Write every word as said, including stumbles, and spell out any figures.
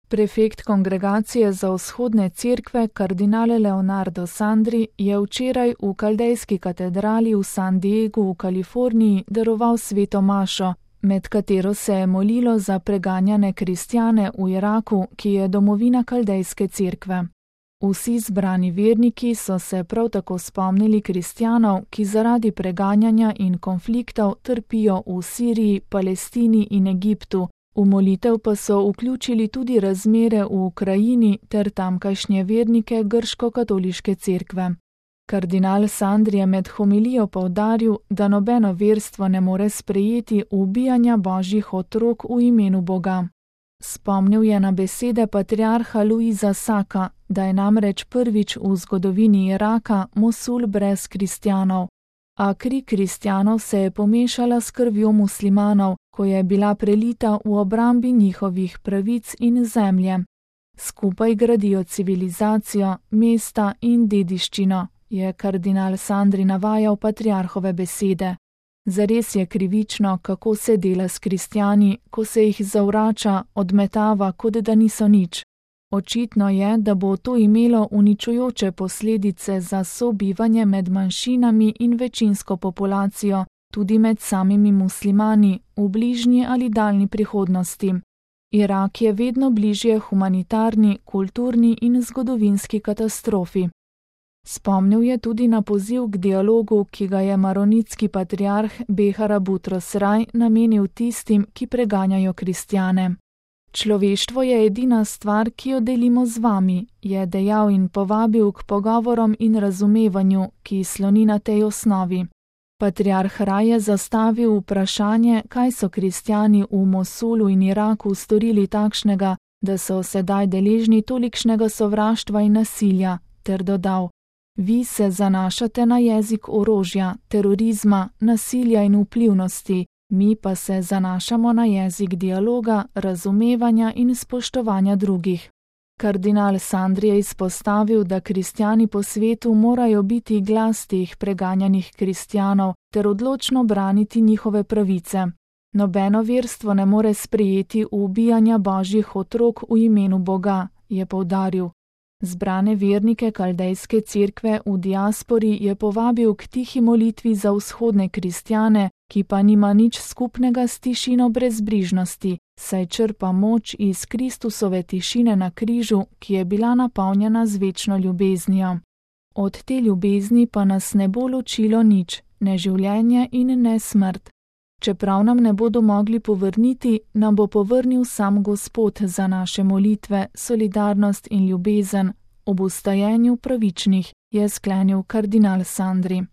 Prefekt Kongregacije za vzhodne cerkve kardinal Leonardo Sandri je včeraj v kaldejski katedrali v San Diegu v Kaliforniji daroval sveto mašo, med katero se je molilo za preganjane kristjane v Iraku, ki je domovina kaldejske cerkve. Vsi zbrani verniki so se prav tako spomnili kristjanov, ki zaradi preganjanja in konfliktov trpijo v Siriji, Palestini in Egiptu. V molitev pa so vključili tudi razmere v Ukrajini ter tamkajšnje vernike grško-katoliške cerkve. Kardinal Sandri je med homilijo poudaril, da nobeno verstvo ne more sprejeti ubijanja božjih otrok v imenu Boga. Spomnil je na besede patriarha Luisa Saka, da je namreč prvič v zgodovini Iraka Mosul brez kristjanov, a kri kristjanov se je pomešala s krvjo muslimanov, ko je bila prelita v obrambi njihovih pravic in zemlje. Skupaj gradijo civilizacijo, mesta in dediščino, je kardinal Sandri navajal patriarhove besede. Zares je krivično, kako se dela s kristjani, ko se jih zavrača, odmetava, kot da niso nič. Očitno je, da bo to imelo uničujoče posledice za sobivanje med manjšinami in večinsko populacijo, tudi med samimi muslimani, v bližnji ali daljni prihodnosti. Irak je vedno bližje humanitarni, kulturni in zgodovinski katastrofi. Spomnil je tudi na poziv k dialogu, ki ga je maronitski patriarh Behar Butros Raj namenil tistim, ki preganjajo kristjane. Človeštvo je edina stvar, ki jo delimo z vami, je dejal in povabil k pogovorom in razumevanju, ki sloni na tej osnovi. Patriarh Raj je zastavil vprašanje, kaj so kristjani v Mosulu in Iraku storili takšnega, da so sedaj deležni tolikšnega sovraštva in nasilja, ter dodal: Vi se zanašate na jezik orožja, terorizma, nasilja in vplivnosti, mi pa se zanašamo na jezik dialoga, razumevanja in spoštovanja drugih. Kardinal Sandri je izpostavil, da kristjani po svetu morajo biti glas teh preganjanih kristjanov ter odločno braniti njihove pravice. Nobeno verstvo ne more sprejeti ubijanja božjih otrok v imenu Boga, je poudaril. Zbrane vernike kaldejske cerkve v diaspori je povabil k tihi molitvi za vzhodne kristjane, ki pa nima nič skupnega s tišino brezbrižnosti, saj črpa moč iz Kristusove tišine na križu, ki je bila napolnjena z večno ljubeznijo. Od te ljubezni pa nas ne bo ločilo nič, ne življenje in ne smrt. Čeprav nam ne bodo mogli povrniti, nam bo povrnil sam Gospod za naše molitve, solidarnost in ljubezen, ob ustajenju pravičnih, je sklenil kardinal Sandri.